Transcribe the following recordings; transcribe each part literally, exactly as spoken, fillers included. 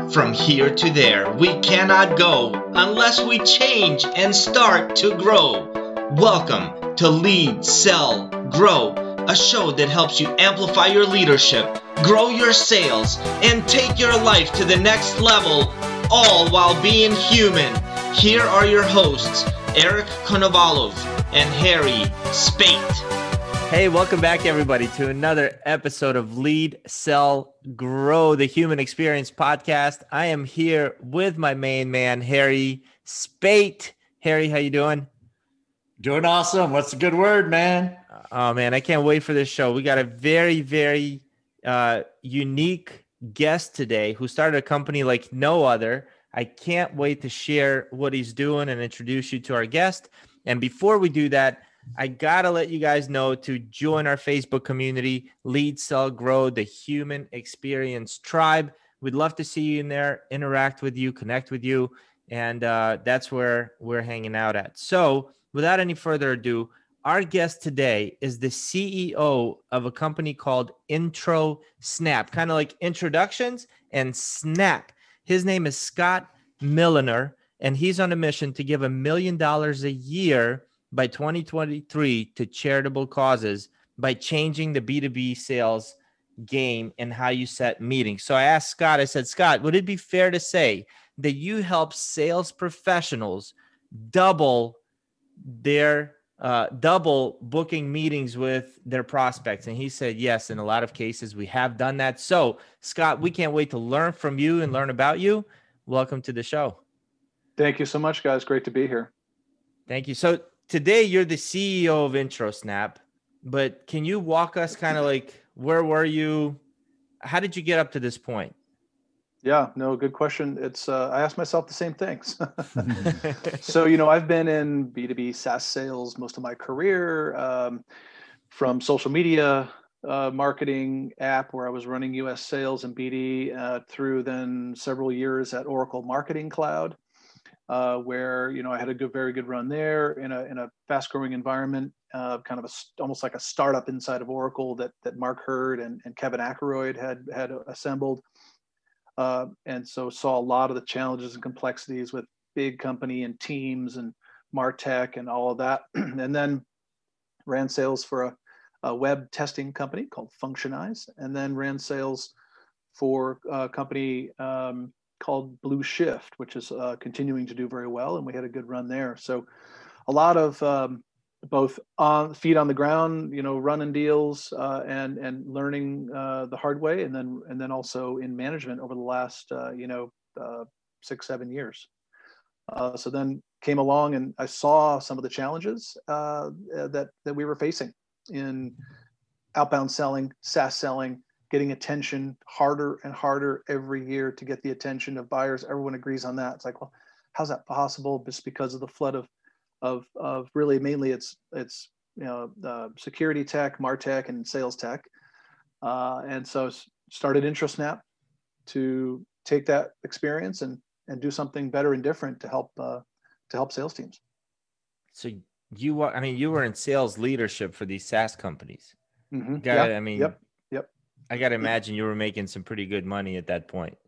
From here to there, we cannot go unless we change and start to grow. Welcome to Lead, Sell, Grow, a show that helps you amplify your leadership, grow your sales, and take your life to the next level, all while being human. Here are your hosts, Eric Konovalov and Harry Spate. Hey, welcome back, everybody, to another episode of Lead, Sell, Grow, the Human Experience Podcast. I am here with my main man, Harry Spate. Harry, how you doing? Doing awesome. What's a good word, man? Oh, man, I can't wait for this show. We got a very, very uh, unique guest today who started a company like no other. I can't wait to share what he's doing and introduce you to our guest. And before we do that, I got to let you guys know to join our Facebook community, Lead, Sell, Grow, the Human Experience Tribe. We'd love to see you in there, interact with you, connect with you. And uh, that's where we're hanging out at. So without any further ado, our guest today is the C E O of a company called Intro Snap, kind of like introductions and snap. His name is Scott Milliner, and he's on a mission to give a million dollars a year by twenty twenty-three to charitable causes by changing the B two B sales game and how you set meetings. So I asked Scott, I said, Scott, would it be fair to say that you help sales professionals double their uh, double booking meetings with their prospects? And he said, yes, in a lot of cases we have done that. So Scott, we can't wait to learn from you and learn about you. Welcome to the show. Thank you so much, guys. Great to be here. Thank you. So today you're the C E O of IntroSnap, but can you walk us kind of like, where were you? How did you get up to this point? Yeah, no, good question. It's uh, I asked myself the same things. So, you know, I've been in B two B SaaS sales most of my career, um, from social media uh, marketing app where I was running U S sales and B D uh, through then several years at Oracle Marketing Cloud. Uh, where, you know, I had a good, very good run there in a in a fast growing environment, uh, kind of a, almost like a startup inside of Oracle that that Mark Hurd and, and Kevin Ackroyd had had assembled. Uh, and so saw a lot of the challenges and complexities with big company and teams and MarTech and all of that. And then ran sales for a, a web testing company called Functionize, and then ran sales for a company um, called Blue Shift, which is uh, continuing to do very well. And we had a good run there. So a lot of um, both on feet on the ground, you know, running deals uh, and and learning uh, the hard way. And then and then also in management over the last, uh, you know, uh, six, seven years. Uh, so then came along and I saw some of the challenges uh, that, that we were facing in outbound selling, SaaS selling, getting attention harder and harder every year to get the attention of buyers. Everyone agrees on that. It's like, well, how's that possible? Just because of the flood of, of, of really mainly it's, it's, you know, uh, security tech, MarTech, and sales tech. Uh, and so started IntroSnap to take that experience and, and do something better and different to help, uh, to help sales teams. So you were, I mean, you were in sales leadership for these SaaS companies. Mm-hmm. Got Yep. I mean, Yep. Yep. I got to imagine you were making some pretty good money at that point.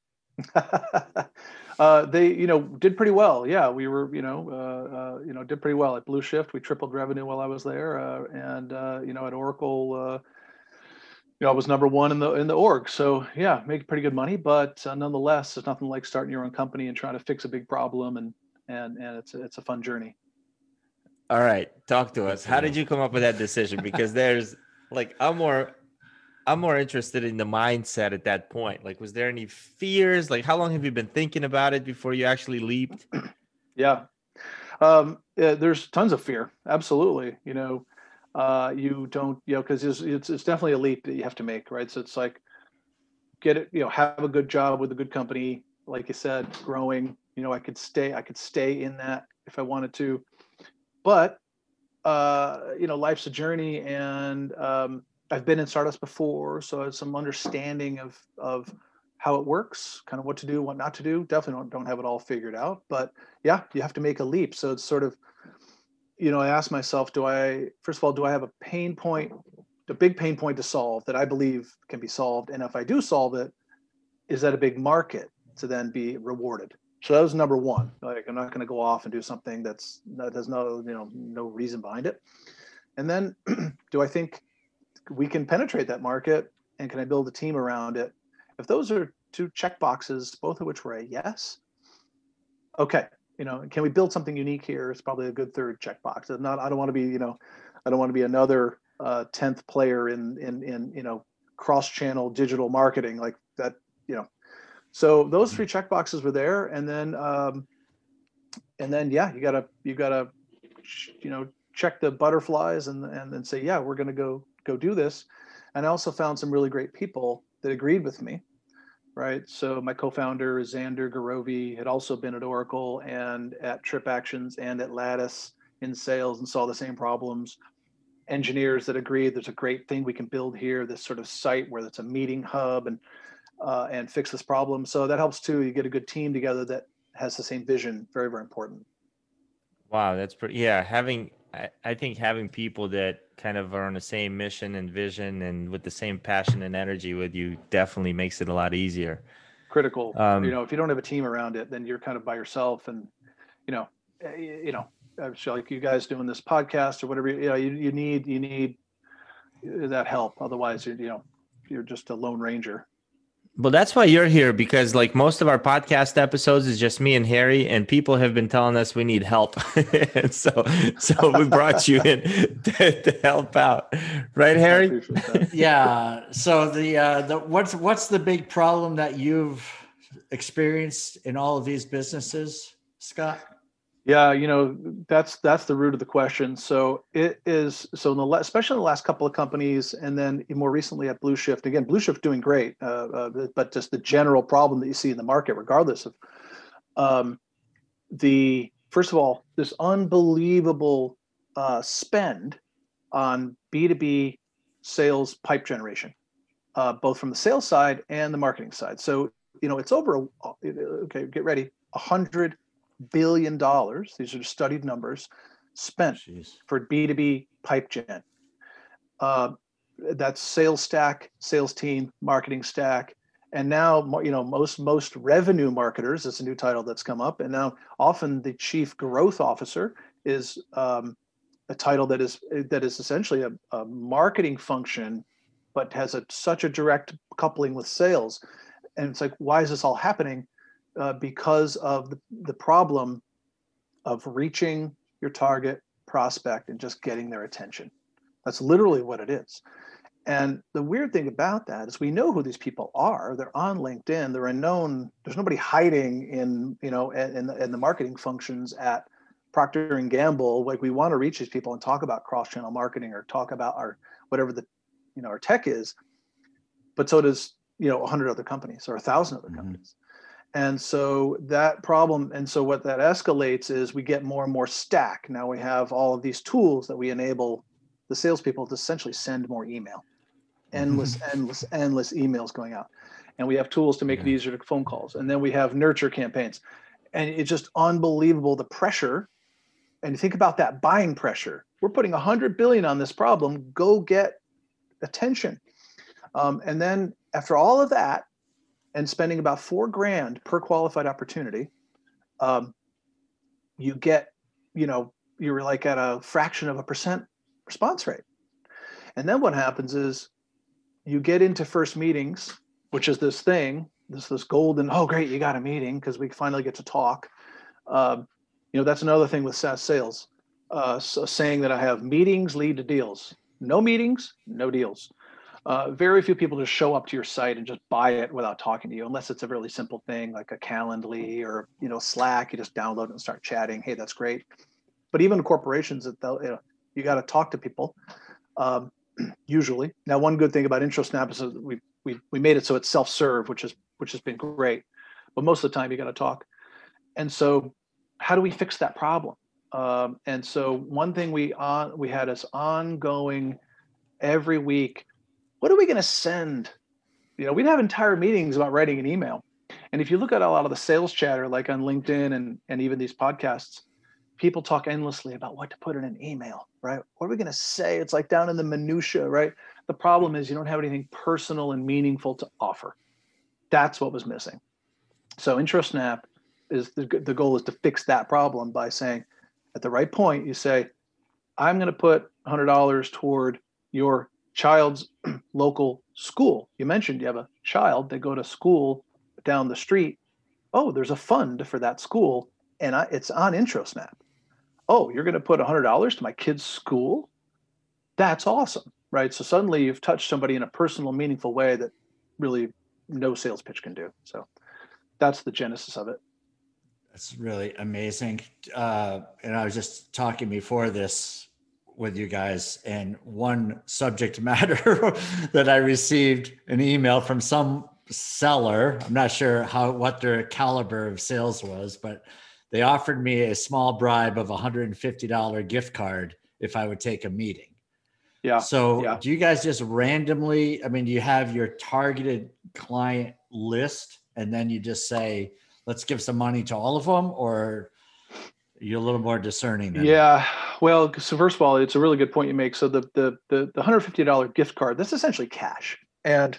uh, they, you know, did pretty well. Yeah, we were, you know, uh, uh, you know, did pretty well at Blue Shift. We tripled revenue while I was there, uh, and uh, you know, at Oracle, uh, you know, I was number one in the in the org. So yeah, make pretty good money. But uh, nonetheless, there's nothing like starting your own company and trying to fix a big problem, and and and it's it's a fun journey. All right, talk to us. How did you come up with that decision? Because there's like, I'm more. I'm more interested in the mindset at that point. Like, was there any fears? Like, how long have you been thinking about it before you actually leaped? Yeah. Um, yeah, there's tons of fear. Absolutely. You know, uh, you don't, you know, cause it's, it's, it's definitely a leap that you have to make, right? So it's like, get it, you know, have a good job with a good company. Like you said, growing, you know, I could stay, I could stay in that if I wanted to, but, uh, you know, life's a journey, and, um, I've been in startups before, so I have some understanding of of how it works, kind of what to do, what not to do. Definitely don't, don't have it all figured out, but yeah, you have to make a leap. So it's sort of, you know, I ask myself, do I, first of all, do I have a pain point, a big pain point to solve that I believe can be solved? And if I do solve it, is that a big market? to then be rewarded. So that was number one. Like, I'm not going to go off and do something that's that has no, you know, no reason behind it. And then, do I think we can penetrate that market, and can I build a team around it? If those are two check boxes, both of which were a yes, okay, you know, can we build something unique here? It's probably a good third checkbox. It's not, I don't want to be, you know, I don't want to be another uh, tenth player in in in you know cross-channel digital marketing like that, you know. So those three checkboxes were there, and then um, and then yeah, you gotta you gotta you know check the butterflies and and then say, yeah, we're gonna go go do this. And I also found some really great people that agreed with me. Right. So my co-founder, Xander Garovi, had also been at Oracle and at TripActions and at Lattice in sales and saw the same problems. Engineers that agreed there's a great thing we can build here, this sort of site where it's a meeting hub and uh, and fix this problem. So that helps too. You get a good team together that has the same vision. Very, very important. Wow, that's pretty. Yeah, having I, I think having people that kind of are on the same mission and vision and with the same passion and energy with you definitely makes it a lot easier. Critical. Um, you know, if you don't have a team around it, then you're kind of by yourself. And you know, you know, so like you guys doing this podcast or whatever, you know, you, you need you need that help. Otherwise, you're, you know, you're just a lone ranger. Well, that's why you're here, because like most of our podcast episodes is just me and Harry, and people have been telling us we need help. And so, so we brought you in to, to help out. Right, Harry? Yeah. So the, uh, the, what's, what's the big problem that you've experienced in all of these businesses, Scott? Yeah, you know, that's that's the root of the question. So it is, so in the especially in the last couple of companies, and then more recently at Blue Shift. Again, Blue Shift doing great, uh, uh, but just the general problem that you see in the market, regardless of um, the first of all, this unbelievable uh, spend on B two B sales pipe generation, uh, both from the sales side and the marketing side. So you know, it's over. Okay, get ready, a hundred billion dollars. These are studied numbers spent Jeez. For B two B pipe gen. Uh, that's sales stack, sales team, marketing stack, and now you know most most revenue marketers. It's a new title that's come up, and now often the chief growth officer is um, a title that is that is essentially a, a marketing function, but has a such a direct coupling with sales. And it's like, why is this all happening? Uh, because of the, the problem of reaching your target prospect and just getting their attention. That's literally what it is. And the weird thing about that is we know who these people are. They're on LinkedIn. They're a known, there's nobody hiding in, you know, in, in the marketing functions at Procter and Gamble. Like, we want to reach these people and talk about cross-channel marketing or talk about our, whatever the, you know, our tech is. But so does, you know, a hundred other companies or a thousand other mm-hmm. companies. And so that problem, and so what that escalates is we get more and more stack. Now we have all of these tools that we enable the salespeople to essentially send more email, endless, endless, endless emails going out. And we have tools to make yeah. it easier to phone calls. And then we have nurture campaigns. And it's just unbelievable, the pressure. And think about that buying pressure. We're putting a hundred billion on this problem. Go get attention. Um, and then after all of that, and spending about four grand per qualified opportunity, um, you get, you know, you're like at a fraction of a percent response rate. And then what happens is you get into first meetings, which is this thing, this this golden, oh, great, you got a meeting because we finally get to talk. Um, you know, that's another thing with SaaS sales, uh, so saying that I have meetings lead to deals. No meetings, no deals. Uh, very few people just show up to your site and just buy it without talking to you, unless it's a really simple thing like a Calendly or, you know, Slack. You just download it and start chatting. Hey, that's great. But even corporations, that you know, you got to talk to people um, usually. Now, one good thing about IntroSnap is that we we we made it so it's self-serve, which is which has been great. But most of the time, you got to talk. And so, how do we fix that problem? Um, and so, one thing we on we had is ongoing every week. What are we going to send? You know, we'd have entire meetings about writing an email. And if you look at a lot of the sales chatter, like on LinkedIn and, and even these podcasts, people talk endlessly about what to put in an email, right? What are we going to say? It's like down in the minutia, right? The problem is you don't have anything personal and meaningful to offer. That's what was missing. So IntroSnap is the, the goal is to fix that problem by saying at the right point, you say, I'm going to put one hundred dollars toward your child's local school. You mentioned you have a child, they go to school down the street. Oh, there's a fund for that school and I, it's on IntroSnap. Oh, you're going to put one hundred dollars to my kid's school? That's awesome, right? So suddenly you've touched somebody in a personal, meaningful way that really no sales pitch can do. So that's the genesis of it. That's really amazing. Uh, and I was just talking before this with you guys, and one subject matter that I received an email from some seller. I'm not sure how what their caliber of sales was, but they offered me a small bribe of a one hundred fifty dollars gift card if I would take a meeting. Yeah. So yeah. do you guys just randomly, I mean, do you have your targeted client list and then you just say, let's give some money to all of them, or you're a little more discerning than yeah. that? Well, so first of all, it's a really good point you make. So the the the, the one hundred fifty dollars gift card, that's essentially cash. And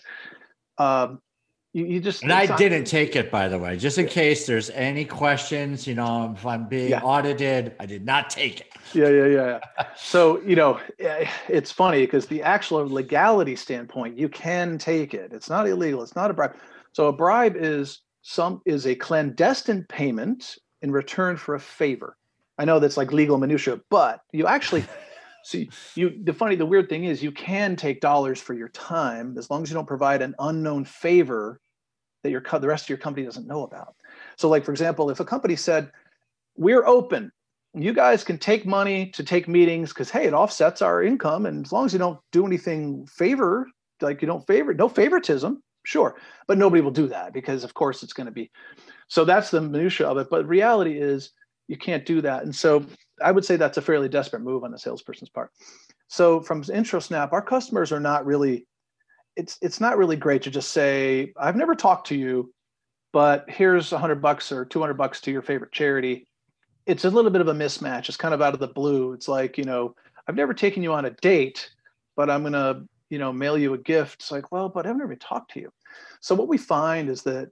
um, you, you just and I not, didn't take it, by the way, just in case there's any questions, you know, if I'm being yeah. audited, I did not take it. Yeah, yeah, yeah. So, you know, it's funny because the actual legality standpoint, you can take it. It's not illegal. It's not a bribe. So a bribe is some is a clandestine payment in return for a favor. I know that's like legal minutia, but you actually see you the funny the weird thing is you can take dollars for your time as long as you don't provide an unknown favor that your the rest of your company doesn't know about. So like, for example, if a company said, we're open, you guys can take money to take meetings because, hey, it offsets our income. And as long as you don't do anything favor, like you don't favor, no favoritism, sure. But nobody will do that because, of course, it's going to be. So that's the minutia of it. But reality is you can't do that. And so I would say that's a fairly desperate move on the salesperson's part. So from IntroSnap, our customers are not really, it's it's not really great to just say, I've never talked to you, but here's a hundred bucks or two hundred bucks to your favorite charity. It's a little bit of a mismatch. It's kind of out of the blue. It's like, you know, I've never taken you on a date, but I'm going to, you know, mail you a gift. It's like, well, but I've never even talked to you. So what we find is that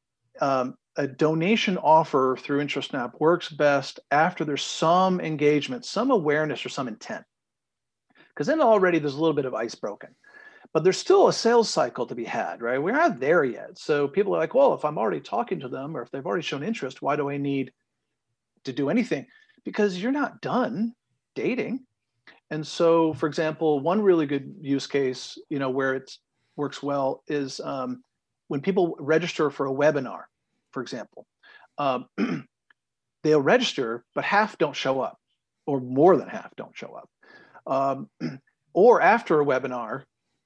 um, a donation offer through IntroSnap works best after there's some engagement, some awareness or some intent. Because then already there's a little bit of ice broken. But there's still a sales cycle to be had, right? We're not there yet. So people are like, well, if I'm already talking to them or if they've already shown interest, why do I need to do anything? Because you're not done dating. And so, for example, one really good use case, you know, where it works well is um, when people register for a webinar, for example, um, they'll register, but half don't show up, or more than half don't show up. Um, or after a webinar,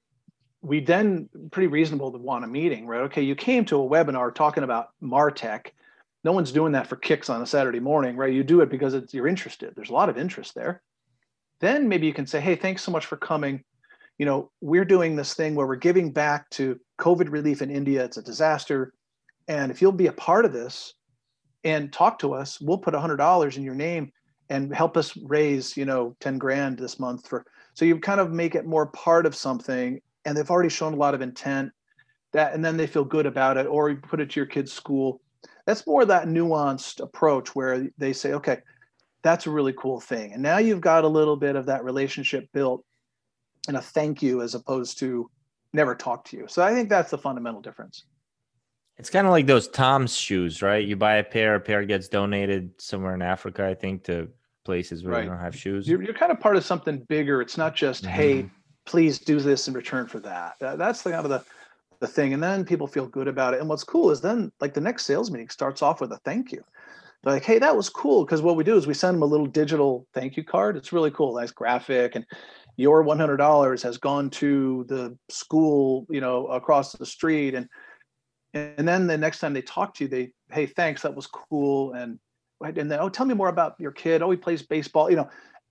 we then pretty reasonable to want a meeting, right? Okay, you came to a webinar talking about MarTech. No one's doing that for kicks on a Saturday morning, right? You do it because it's, you're interested. There's a lot of interest there. Then maybe you can say, hey, thanks so much for coming. You know, we're doing this thing where we're giving back to COVID relief in India. It's a disaster. And if you'll be a part of this and talk to us, we'll put one hundred dollars in your name and help us raise, you know, ten grand this month. For So you kind of make it more part of something, and they've already shown a lot of intent, that, and then they feel good about it, or you put it to your kid's school. That's more that nuanced approach where they say, okay, that's a really cool thing. And now you've got a little bit of that relationship built and a thank you as opposed to never talk to you. So I think that's the fundamental difference. It's kind of like those Tom's shoes, right? You buy a pair, a pair gets donated somewhere in Africa, I think, to places where Right. they don't have shoes. You're, you're kind of part of something bigger. It's not just, Mm-hmm. hey, please do this in return for that. That- That's the kind of the, the thing. And then people feel good about it. And what's cool is then like the next sales meeting starts off with a thank you. They're like, hey, that was cool. Because what we do is we send them a little digital thank you card. It's really cool, nice graphic. And your one hundred dollars has gone to the school, you know, across the street. And and then the next time they talk to you, they, hey, thanks, that was cool. And and then, oh, tell me more about your kid. Oh, he plays baseball. You know,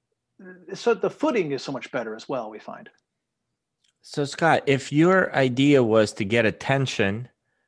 so the footing is so much better as well, we find. So Scott, if your idea was to get attention,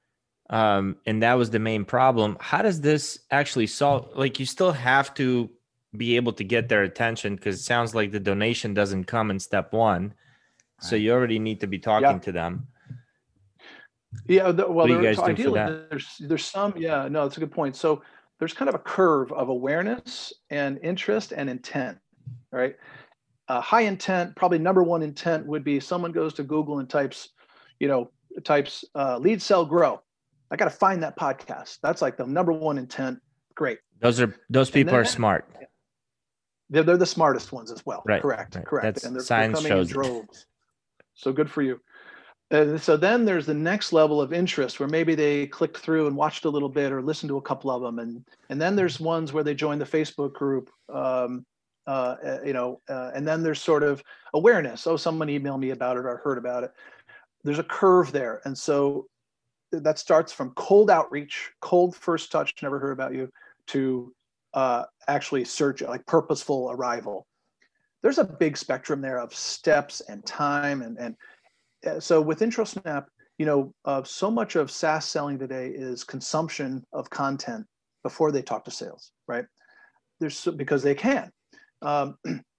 um, and that was the main problem, how does this actually solve? Like, you still have to be able to get their attention, because it sounds like the donation doesn't come in step one. So Right. you already need to be talking Yeah. to them. Yeah, the, well, What do you there, guys so do for ideally, that? there's there's some. Yeah, no, that's a good point. So there's kind of a curve of awareness and interest and intent, right? Uh, high intent, probably number one intent would be someone goes to Google and types, you know, types uh, lead, sell, grow. I got to find that podcast. That's like the number one intent. Great. Those are those And people are then smart. they're, they're the smartest ones as well. Right. Correct. Right. Correct. That's And they're, they're science coming in shows it. droves. So good for you. And so then there's the next level of interest where maybe they clicked through and watched a little bit or listened to a couple of them. And, and then there's ones where they join the Facebook group, um, uh, you know, uh, and then there's sort of awareness. Oh, someone emailed me about it or heard about it. There's a curve there. And so that starts from cold outreach, cold first touch, never heard about you, to uh, actually search, like purposeful arrival. There's a big spectrum there of steps and time. And, and so with IntroSnap, you know, uh, so much of SaaS selling today is consumption of content before they talk to sales, right? There's because they can. Um,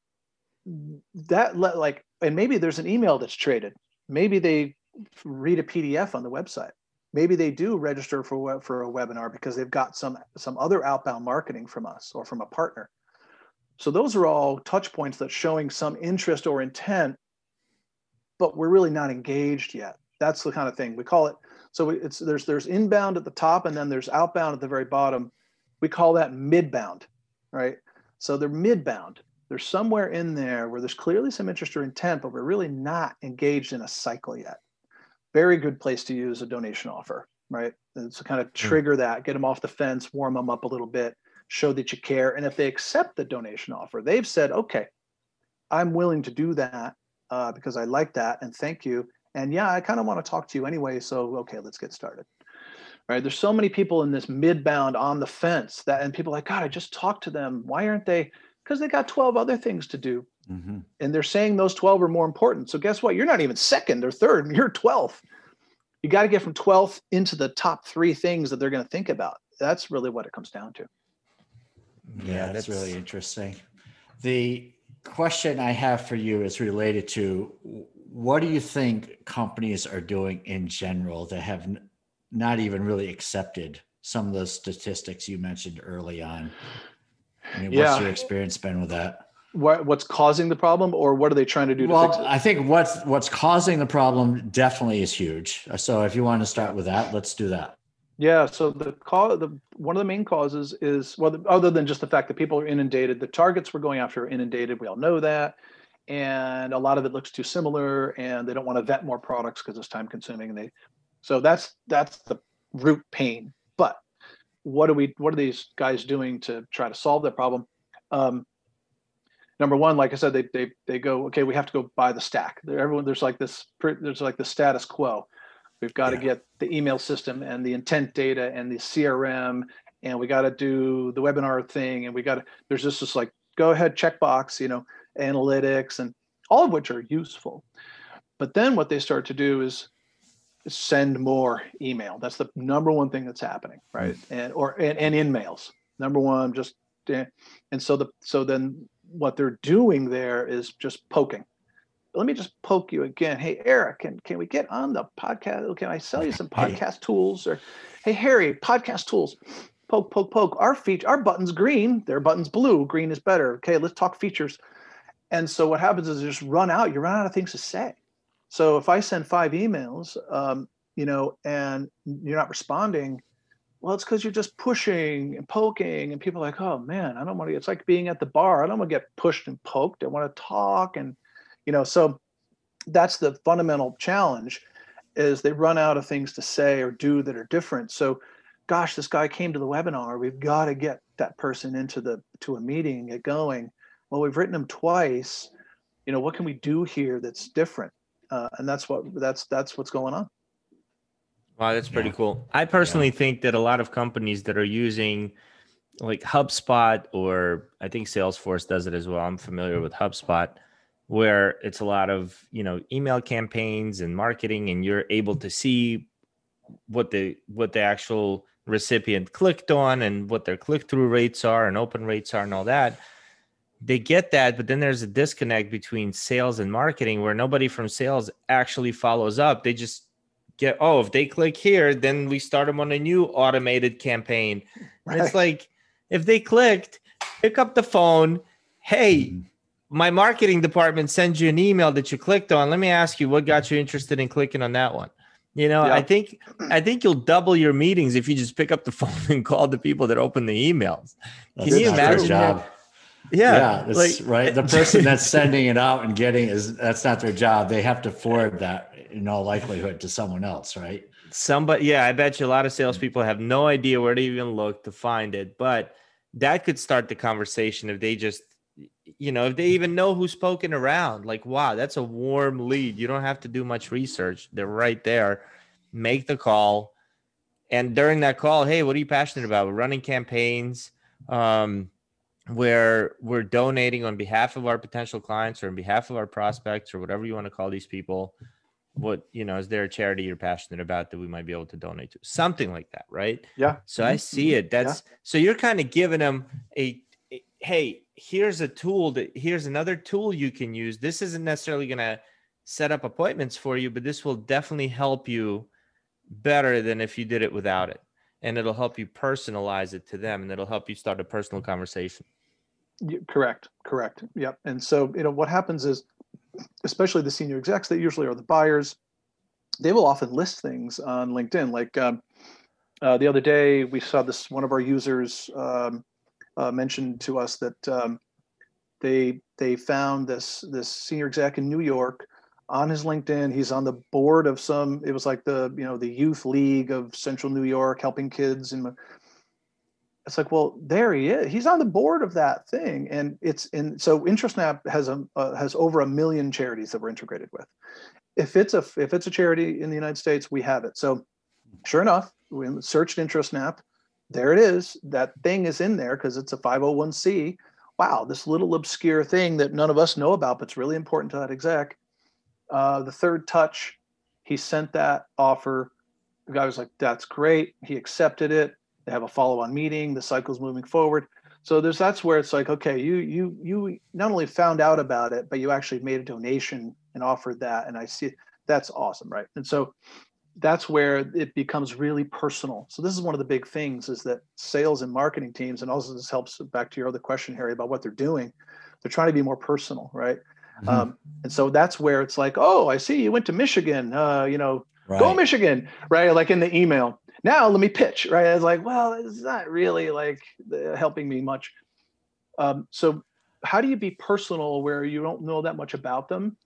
that like, and maybe there's an email that's traded. Maybe they read a P D F on the website. Maybe they do register for for a webinar because they've got some some other outbound marketing from us or from a partner. So those are all touch points that's showing some interest or intent, but we're really not engaged yet. That's the kind of thing we call it. So it's there's there's inbound at the top and then there's outbound at the very bottom. We call that midbound, right? So they're midbound. There's somewhere in there where there's clearly some interest or intent, but we're really not engaged in a cycle yet. Very good place to use a donation offer, right? And to kind of trigger that, get them off the fence, warm them up a little bit, show that you care. And if they accept the donation offer, they've said, okay, I'm willing to do that uh, because I like that and thank you. And yeah, I kind of want to talk to you anyway. So, okay, let's get started. Right? There's so many people in this midbound on the fence that, and people are like, God, I just talked to them. Why aren't they? Because they got twelve other things to do. Mm-hmm. And they're saying those twelve are more important. So guess what? You're not even second or third, you're twelfth. You got to get from twelfth into the top three things that they're going to think about. That's really what it comes down to. Yeah, yeah that's, that's really interesting. The question I have for you is related to what do you think companies are doing in general that have n- not even really accepted some of those statistics you mentioned early on? I mean, yeah. What's your experience been with that? What, what's causing the problem, or what are they trying to do to well, fix it? I think what's what's causing the problem definitely is huge. So if you want to start with that, let's do that. Yeah. So the cause, the one of the main causes is, well, other than just the fact that people are inundated, the targets we're going after are inundated. We all know that, and a lot of it looks too similar, and they don't want to vet more products because it's time consuming. And they, so that's that's the root pain. But what are we? What are these guys doing to try to solve that problem? Um, number one, like I said, they they they go, okay, we have to go buy the stack. Everyone, there's like this, there's like the status quo. We've got yeah. to get the email system and the intent data and the C R M, and we got to do the webinar thing, and we got to. There's just this like go ahead checkbox, you know, analytics, and all of which are useful. But then what they start to do is send more email. That's the number one thing that's happening, right? Mm-hmm. And or and, and in mails. Number one, just and so the so then what they're doing there is just poking. Let me just poke you again. Hey, Eric, can, can we get on the podcast? Can I sell you some podcast hey. tools? Or, hey, Harry, podcast tools. Poke, poke, poke. Our feature, our button's green. Their button's blue. Green is better. Okay, let's talk features. And so what happens is you just run out. You run out of things to say. So if I send five emails, um, you know, and you're not responding, well, it's because you're just pushing and poking, and people are like, oh man, I don't want to. It's like being at the bar. I don't want to get pushed and poked. I want to talk and. You know, so that's the fundamental challenge is they run out of things to say or do that are different. So, gosh, this guy came to the webinar. We've got to get that person into the to a meeting and get going. Well, we've written them twice. You know, what can we do here that's different? Uh, and that's what that's that's what's going on. Wow, that's pretty yeah. cool. I personally yeah. think that a lot of companies that are using like HubSpot, or I think Salesforce does it as well. I'm familiar with HubSpot, where it's a lot of, you know, email campaigns and marketing, and you're able to see what the what the actual recipient clicked on and what their click-through rates are and open rates are and all that. They get that, but then there's a disconnect between sales and marketing where nobody from sales actually follows up. They just get, oh, if they click here, then we start them on a new automated campaign. And Right. it's like, if they clicked, pick up the phone. Hey, Mhm. my marketing department sends you an email that you clicked on. Let me ask you, what got you interested in clicking on that one? You know, Yeah. I think I think you'll double your meetings if you just pick up the phone and call the people that open the emails. That's Can you not their imagine? job? Yeah, Yeah, that's like right. The person that's sending it out and getting is that's not their job. They have to forward that in all likelihood to someone else, right? somebody. Yeah, I bet you a lot of salespeople have no idea where to even look to find it. But that could start the conversation if they just, you know, if they even know who's poking around. Like, wow, that's a warm lead. You don't have to do much research. They're right there. Make the call. And during that call, hey, what are you passionate about? We're running campaigns um, where we're donating on behalf of our potential clients or on behalf of our prospects or whatever you want to call these people. What, you know, is there a charity you're passionate about that we might be able to donate to? Something like that, right? Yeah. So I see it. That's so you're kind of giving them a, a, hey, here's a tool that here's another tool you can use. This isn't necessarily going to set up appointments for you, but this will definitely help you better than if you did it without it. And it'll help you personalize it to them, and it'll help you start a personal conversation. Yeah, correct. Correct. Yep. And so, you know, what happens is, especially the senior execs that usually are the buyers, they will often list things on LinkedIn. Like um, uh, the other day, we saw this, one of our users um, uh, mentioned to us that um, they they found this this senior exec in New York on his LinkedIn. He's on the board of some, it was like the, you know, the youth league of Central New York, helping kids. And it's like, well, there he is. He's on the board of that thing. And it's in, so IntraSnap has a, uh, has over a million charities that we're integrated with. If it's a, if it's a charity in the United States, we have it. So sure enough, we searched IntraSnap. There it is. That thing is in there because it's a five oh one c. Wow, this little obscure thing that none of us know about, but it's really important to that exec. Uh, the third touch, he sent that offer. The guy was like, that's great. He accepted it. They have a follow-on meeting. The cycle's moving forward. So there's, that's where it's like, okay, you you you not only found out about it, but you actually made a donation and offered that. And I see that's awesome, right? And so that's where it becomes really personal. So this is one of the big things is that sales and marketing teams, and also this helps back to your other question, Harry, about what they're doing. They're trying to be more personal, right? Mm-hmm. Um, and so that's where it's like, oh, I see you went to Michigan, uh, you know, right. Go Michigan, right? Like in the email. Now let me pitch, right? I was like, well, it's not really like helping me much. Um, so how do you be personal where you don't know that much about them?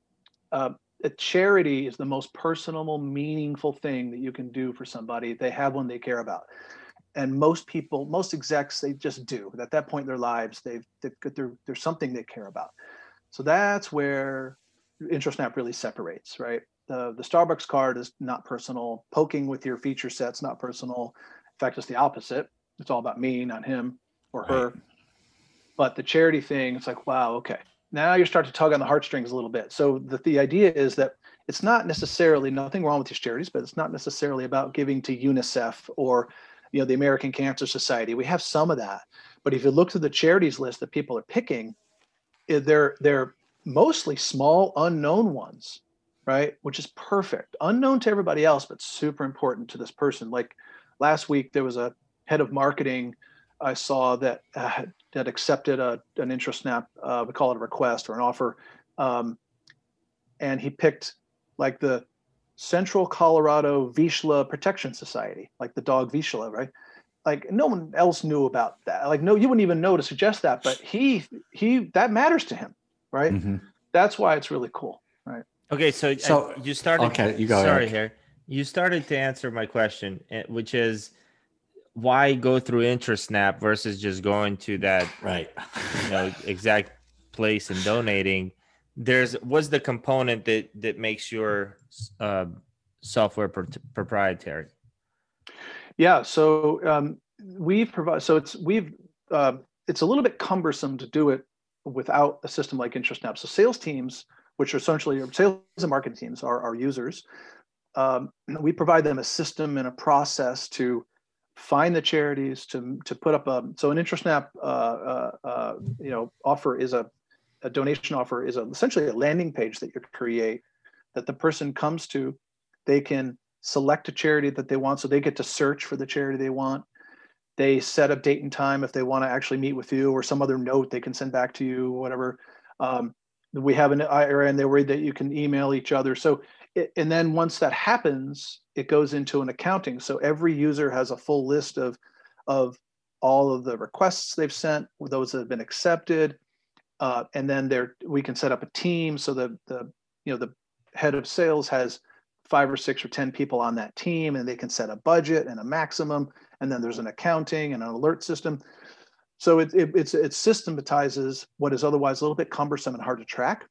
Uh, a charity is the most personal, meaningful thing that you can do for somebody. They have one they care about. And most people, most execs, they just do. At that point in their lives, they've, they've there's something they care about. So that's where IntraSnap really separates, right? The, the Starbucks card is not personal. Poking with your feature set's not personal. In fact, it's the opposite. It's all about me, not him or right. her. But the charity thing, it's like, wow, okay. Now you start to tug on the heartstrings a little bit. So the, the idea is that it's not necessarily, nothing wrong with these charities, but it's not necessarily about giving to UNICEF or, you know, the American Cancer Society. We have some of that. But if you look to the charities list that people are picking, they're they're mostly small, unknown ones, right? Which is perfect. Unknown to everybody else, but super important to this person. Like last week, there was a head of marketing I saw that uh, that accepted a, an IntraSnap, uh, we call it a request or an offer. Um, and he picked like the Central Colorado Vizsla Protection Society, like the dog Vizsla, right? Like no one else knew about that. Like, no, you wouldn't even know to suggest that, but he, he, that matters to him, right? Mm-hmm. That's why it's really cool, right? Okay. So, so I, you started, okay, you go sorry ahead. here. You started to answer my question, which is why go through IntraSnap versus just going to that, right, you know, exact place and donating. There's, what's the component that, that makes your uh, software pr- proprietary? Yeah, so um, we've provided. So it's we've uh, it's a little bit cumbersome to do it without a system like IntraSnap. So sales teams, which are essentially sales and marketing teams, are our users. Um, we provide them a system and a process to find the charities, to to put up a. So an IntraSnap, uh, uh, uh, you know, offer is a a donation offer is a, essentially a landing page that you create that the person comes to. They can select a charity that they want. So they get to search for the charity they want. They set a date and time if they want to actually meet with you, or some other note they can send back to you, whatever. Um, we have an area, and they're worried that you can email each other. So, it, and then once that happens, it goes into an accounting. So every user has a full list of, of all of the requests they've sent, those that have been accepted. Uh, and then there, we can set up a team so that the, you know, the head of sales has five or six or ten people on that team, and they can set a budget and a maximum. And then there's an accounting and an alert system. So it, it, it's, it systematizes what is otherwise a little bit cumbersome and hard to track.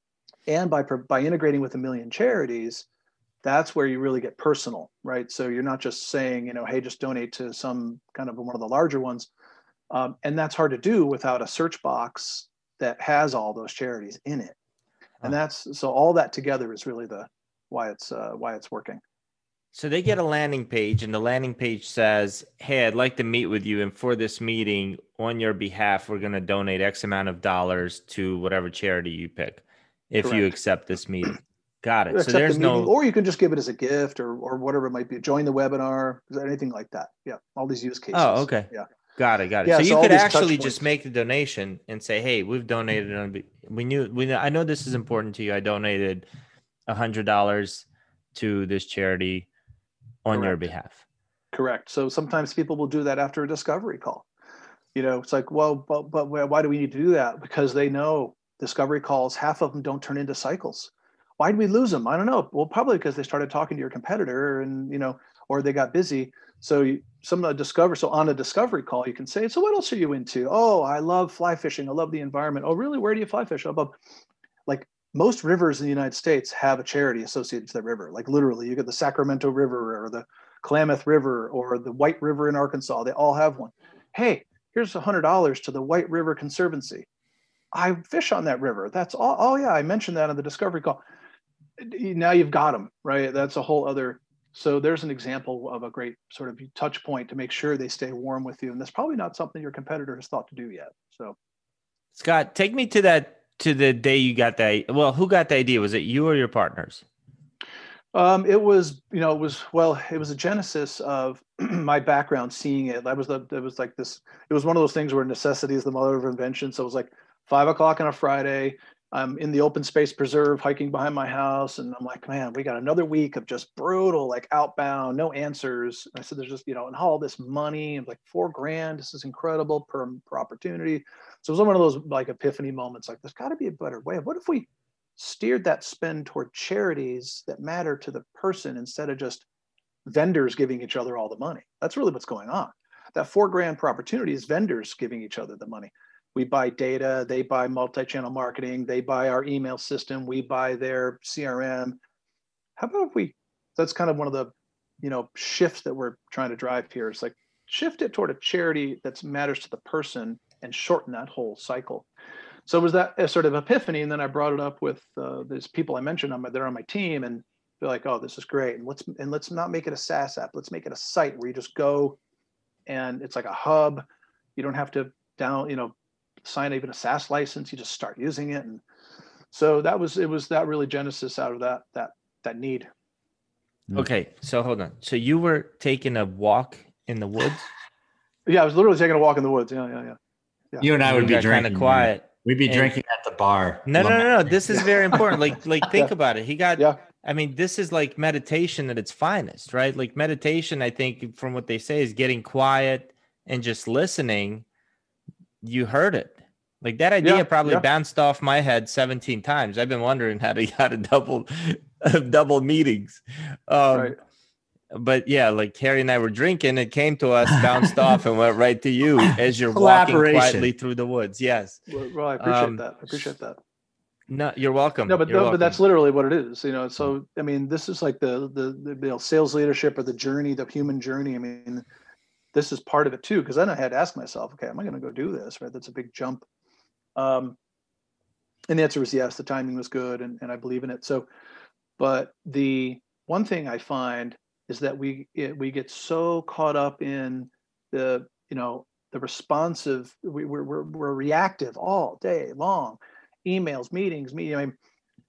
And by, by integrating with a million charities, that's where you really get personal, right? So you're not just saying, you know, hey, just donate to some kind of one of the larger ones. Um, and that's hard to do without a search box that has all those charities in it. And that's, so all that together is really the, why it's, uh, why it's working. So they get a landing page, and the landing page says, hey, I'd like to meet with you. And for this meeting, on your behalf, we're going to donate X amount of dollars to whatever charity you pick if Correct. you accept this meeting. Got it. Accept so there's the meeting, no, or you can just give it as a gift, or or whatever it might be. Join the webinar, anything like that. Yeah, all these use cases. oh, okay. Yeah. Got it. Got it. Yeah, so so you all could these touch actually points. just make the donation and say, hey, we've donated. On, we knew, we know, I know this is important to you. I donated a hundred dollars to this charity on Correct. your behalf. Correct. So sometimes people will do that after a discovery call. You know, it's like, well, but but why do we need to do that? Because they know discovery calls, half of them don't turn into cycles. Why did we lose them? I don't know. Well, probably because they started talking to your competitor, and, you know, or they got busy. So you, some of the discover, so on a discovery call, you can say, so what else are you into? Oh, I love fly fishing. I love the environment. Oh, really? Where do you fly fish? Oh, like most rivers in the United States have a charity associated to the river. Like literally, you get the Sacramento River or the Klamath River or the White River in Arkansas. They all have one. Hey, here's a hundred dollars to the White River Conservancy. I fish on that river. That's all. Oh yeah, I mentioned that on the discovery call. Now you've got them, right? That's a whole other. So there's an example of a great sort of touch point to make sure they stay warm with you. And that's probably not something your competitor has thought to do yet. So Scott, take me to that, to the day you got that. Well, who got the idea? Was it you or your partners? Um, it was, you know, it was, well, it was a genesis of my background, seeing it. That was the, it was like this, it was one of those things where necessity is the mother of invention. So it was like five o'clock on a Friday. I'm in the open space preserve hiking behind my house. And I'm like, man, we got another week of just brutal, like outbound, no answers. And I said, there's just, you know, and all this money, and like four grand, this is incredible per, per opportunity. So it was one of those like epiphany moments, like there's gotta be a better way. What if we steered that spend toward charities that matter to the person instead of just vendors giving each other all the money? That's really what's going on. That four grand per opportunity is vendors giving each other the money. We buy data, they buy multi-channel marketing, they buy our email system, we buy their C R M. How about if we, that's kind of one of the, you know, shifts that we're trying to drive here. It's like shift it toward a charity that matters to the person and shorten that whole cycle. So it was that a sort of epiphany. And then I brought it up with uh, these people I mentioned on my, they're on my team, and they're like, oh, this is great. And let's, and let's not make it a SaaS app. Let's make it a site where you just go and it's like a hub. You don't have to down, you know, sign even a SaaS license. You just start using it. And so that was, it was that really genesis out of that, that, that need. Okay. So hold on. So you were taking a walk in the woods? Yeah. I was literally taking a walk in the woods. Yeah. Yeah. Yeah. yeah. You and I would be drinking. Kind of quiet. We'd be and, drinking at the bar. No, no, no, no. This is very important. Like, like think Yeah. about it. He got, Yeah. I mean, this is like meditation at its finest, right? Like meditation, I think from what they say, is getting quiet and just listening. You heard it. Like that idea Yeah, probably yeah. bounced off my head seventeen times. I've been wondering how to how to double double meetings. Um, Right. But yeah, like Harry and I were drinking, it came to us, bounced off, and went right to you as you're walking Collaboration. quietly through the woods. Yes. Well, well, I appreciate Um, that. I appreciate that. No, you're welcome. No, but You're no, welcome. but that's literally what it is. You know, so I mean, this is like the, the the you know, sales leadership or the journey, the human journey. I mean, this is part of it too, because then I had to ask myself, okay, am I going to go do this? Right, that's a big jump. Um, and the answer was yes. The timing was good, and and I believe in it. So, but the one thing I find is that we it, we get so caught up in the you know the responsive. We, we're we're we're reactive all day long, emails, meetings, meeting. I mean,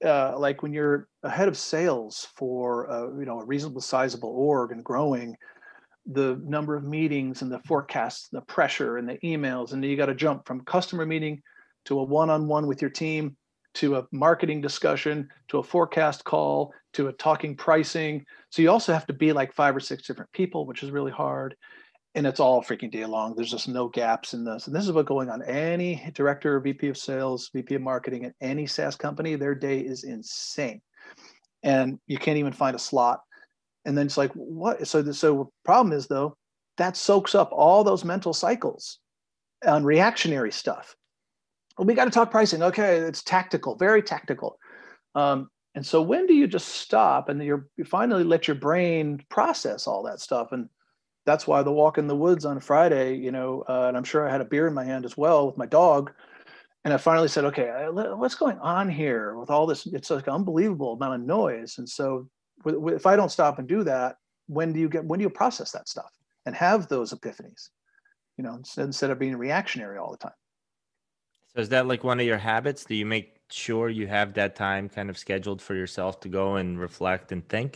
uh, like when you're a head of sales for uh, you know a reasonable sizable org and growing, the number of meetings and the forecasts, the pressure and the emails, and then you got to jump from customer meeting to a one-on-one with your team, to a marketing discussion, to a forecast call, to a talking pricing. So you also have to be like five or six different people, which is really hard. And it's all freaking day long. There's just no gaps in this. And this is what's going on. Any director, V P of sales, V P of marketing at any SaaS company, their day is insane. And you can't even find a slot. And then it's like, what? So the so problem is, though, that soaks up all those mental cycles on reactionary stuff. Well, we got to talk pricing. Okay, it's tactical, very tactical. Um, and so when do you just stop and you're, you finally let your brain process all that stuff? And that's why the walk in the woods on Friday, you know, uh, and I'm sure I had a beer in my hand as well with my dog. And I finally said, okay, what's going on here with all this? It's like an unbelievable amount of noise. And so if I don't stop and do that, when do you get, when do you process that stuff and have those epiphanies, you know, instead of being reactionary all the time? So is that like one of your habits? Do you make sure you have that time kind of scheduled for yourself to go and reflect and think?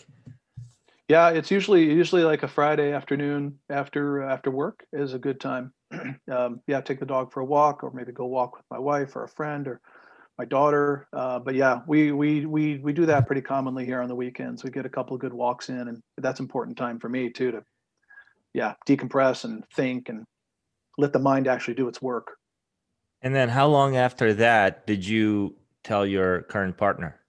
Yeah, it's usually usually like a Friday afternoon after after work is a good time. um, yeah, take the dog for a walk, or maybe go walk with my wife or a friend or my daughter. Uh, but yeah, we we we we do that pretty commonly here on the weekends. We get a couple of good walks in, and that's important time for me too to, yeah, decompress and think and let the mind actually do its work. And then how long after that did you tell your current partner?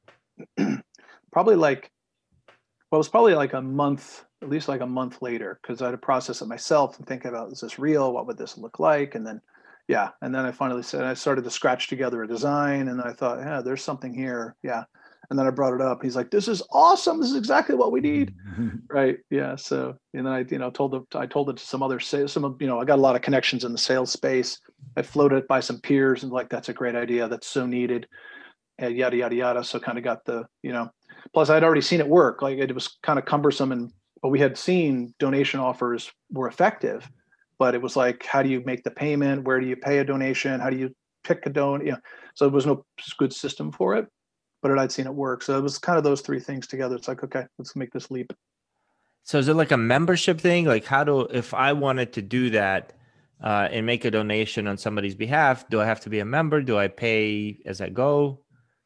Probably like, well, it was probably like a month, at least like a month later, because I had to process it myself and think about, is this real? What would this look like? And then, yeah. And then I finally said, I started to scratch together a design, and I thought, yeah, there's something here. Yeah. And then I brought it up. He's like, this is awesome. This is exactly what we need. Right. Yeah. So, and then I, you know, told them, I told it to some other sales, some of, you know, I got a lot of connections in the sales space. I floated it by some peers and like, that's a great idea. That's so needed. And yada, yada, yada. So kind of got the, you know, plus I'd already seen it work. Like it was kind of cumbersome, and, but we had seen donation offers were effective, but it was like, how do you make the payment? Where do you pay a donation? How do you pick a don? You know, so there was no good system for it, but I'd seen it work. So it was kind of those three things together. It's like, okay, let's make this leap. So is it like a membership thing? Like how do, if I wanted to do that uh, and make a donation on somebody's behalf, do I have to be a member? Do I pay as I go?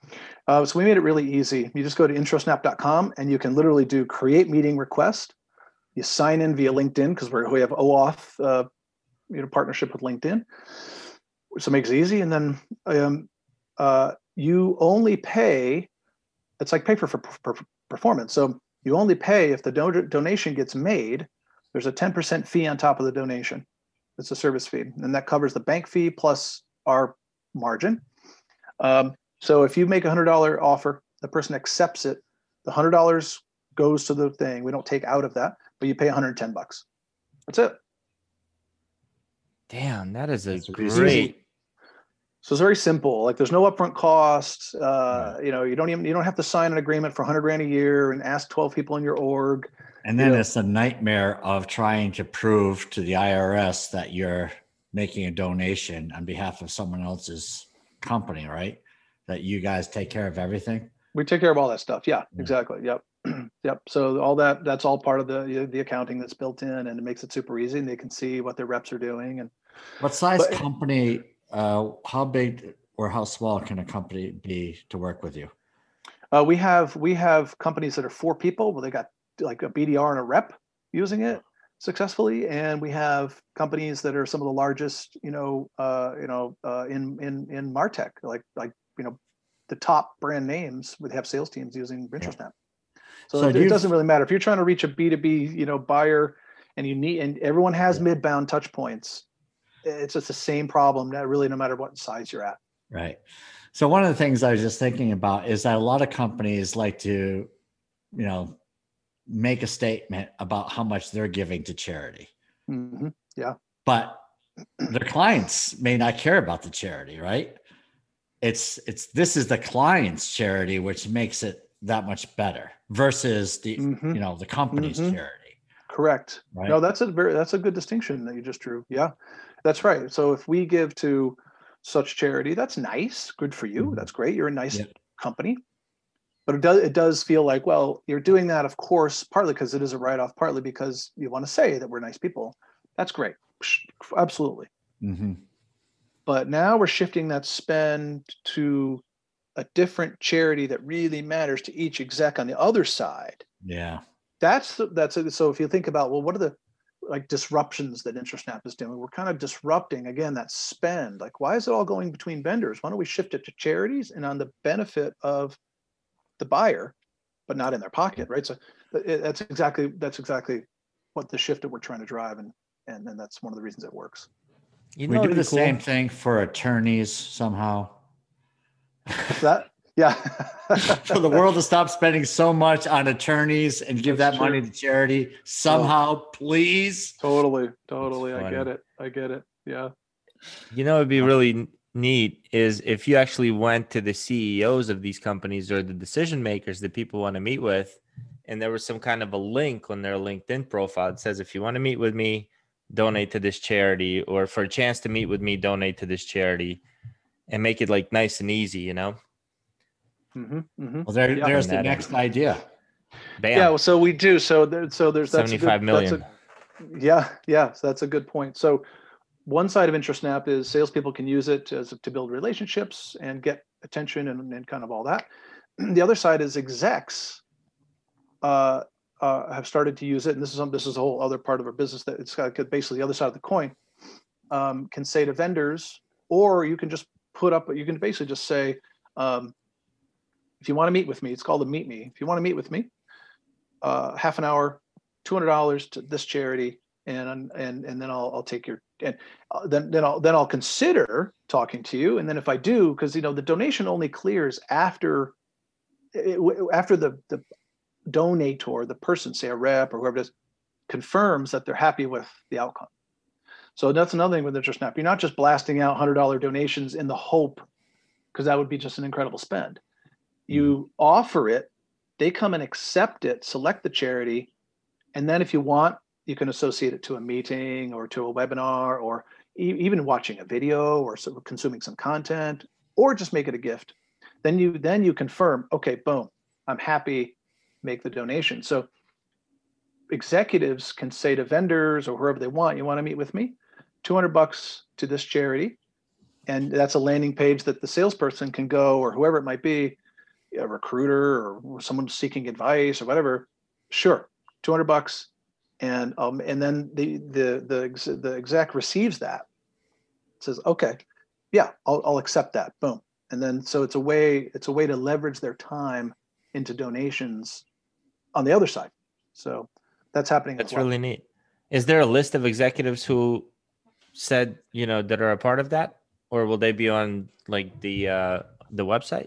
Uh, so we made it really easy. You just go to introsnap dot com and you can literally do create meeting request. You sign in via LinkedIn because we have OAuth, uh, you know, partnership with LinkedIn, so it makes it easy. And then um, uh, you only pay. It's like pay for, for, for performance. So you only pay if the do- donation gets made. There's a ten percent fee on top of the donation. It's a service fee, and that covers the bank fee plus our margin. Um, So if you make a hundred dollar offer, the person accepts it. The hundred dollars goes to the thing. We don't take out of that, but you pay one hundred ten bucks. That's it. Damn, that is a That's great. So it's very simple. Like there's no upfront costs. Uh, right. You know, you don't even you don't have to sign an agreement for a hundred grand a year and ask twelve people in your org. And then you know. It's a nightmare of trying to prove to the I R S that you're making a donation on behalf of someone else's company, right? That you guys take care of everything. We take care of all that stuff. Yeah, yeah. Exactly. Yep. Yep. So all that, that's all part of the, the accounting that's built in, and it makes it super easy, and they can see what their reps are doing. And what size but, company, uh, how big or how small can a company be to work with you? Uh, we have, we have companies that are four people where they got like a B D R and a rep using it successfully. And we have companies that are some of the largest, you know, uh, you know, uh, in, in, in MarTech, like, like, you know, the top brand names would have sales teams using IntroSnap. Yeah. So, so it, it doesn't really matter if you're trying to reach a B two B, you know, buyer, and you need, and everyone has yeah. midbound touch points. It's just the same problem, that really, no matter what size you're at. Right. So one of the things I was just thinking about is that a lot of companies like to, you know, make a statement about how much they're giving to charity. Mm-hmm. Yeah. But their clients may not care about the charity, right? It's, it's, this is the client's charity, which makes it that much better versus the, mm-hmm. you know, the company's mm-hmm. charity. Correct. Right? No, that's a very, that's a good distinction that you just drew. Yeah, that's right. So if we give to such charity, that's nice. Good for you. Mm-hmm. That's great. You're a nice yeah. company. but it does it does feel like, well, you're doing that, of course, partly because it is a write-off, partly because you want to say that we're nice people. That's great. Absolutely. Mm-hmm. But now we're shifting that spend to a different charity that really matters to each exec on the other side. Yeah. That's that's so if you think about, well, what are the like disruptions that IntraSnap is doing? We're kind of disrupting again that spend. Like, why is it all going between vendors? Why don't we shift it to charities and on the benefit of the buyer, but not in their pocket, right? So it, that's exactly that's exactly what the shift that we're trying to drive, and and and that's one of the reasons it works. You We know, do it'd the be cool. same thing for attorneys somehow. What's that? Yeah. For the world to stop spending so much on attorneys and give That's that money true. to charity somehow, please. Totally, totally. I funny. get it. I get it. Yeah. You know, it'd be really n- neat is if you actually went to the C E Os of these companies or the decision makers that people want to meet with, and there was some kind of a link on their LinkedIn profile that says, if you want to meet with me, donate to this charity, or for a chance to meet with me, donate to this charity, and make it like nice and easy, you know? Mm-hmm, mm-hmm. Well, there, Yeah. there's the That next end. idea. Bam. Yeah. Well, so we do. So there, so there's that's a good, seventy-five million. That's a, yeah. Yeah. So that's a good point. So one side of IntraSnap is salespeople can use it as to build relationships and get attention and, and kind of all that. The other side is execs uh, uh, have started to use it, and this is some, this is a whole other part of our business that it's got basically the other side of the coin. Um, can say to vendors, or you can just put up. You can basically just say, um, if you want to meet with me, it's called a meet me. If you want to meet with me, uh, half an hour, two hundred dollars to this charity, and and and then I'll I'll take your and uh, then then I'll then I'll consider talking to you. And then if I do, because you know the donation only clears after it, after the the donator, the person, say a rep or whoever it is, confirms that they're happy with the outcome. So that's another thing with IntraSnap. You're not just blasting out one hundred dollar donations in the hope, because that would be just an incredible spend. You mm-hmm. offer it, they come and accept it, select the charity, and then if you want, you can associate it to a meeting or to a webinar, or e- even watching a video or so consuming some content, or just make it a gift. Then you then you confirm, okay, boom, I'm happy, make the donation. So executives can say to vendors or whoever they want, you want to meet with me, two hundred bucks to this charity. And that's a landing page that the salesperson can go, or whoever it might be, a recruiter or someone seeking advice or whatever. Sure, two hundred bucks. And um, and then the the the the exec receives that, says, okay, yeah, I'll I'll accept that. Boom. And then so it's a way it's a way to leverage their time into donations on the other side. So that's happening. That's as well. really neat. Is there a list of executives who said, you know, that are a part of that, or will they be on like the uh, the website?